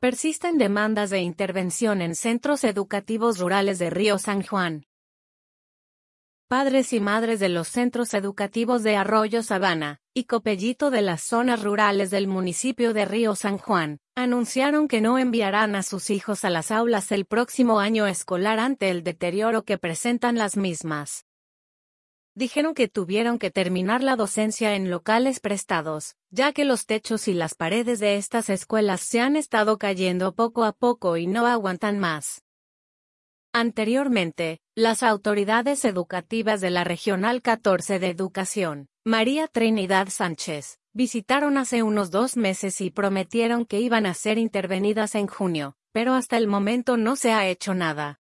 Persisten demandas de intervención en centros educativos rurales de Río San Juan. Padres y madres de los centros educativos de Arroyo Sabana y Copellito de las zonas rurales del municipio de Río San Juan, anunciaron que no enviarán a sus hijos a las aulas el próximo año escolar ante el deterioro que presentan las mismas. Dijeron que tuvieron que terminar la docencia en locales prestados, ya que los techos y las paredes de estas escuelas se han estado cayendo poco a poco y no aguantan más. Anteriormente, las autoridades educativas de la Regional 14 de Educación, María Trinidad Sánchez, visitaron hace unos 2 meses y prometieron que iban a ser intervenidas en junio, pero hasta el momento no se ha hecho nada.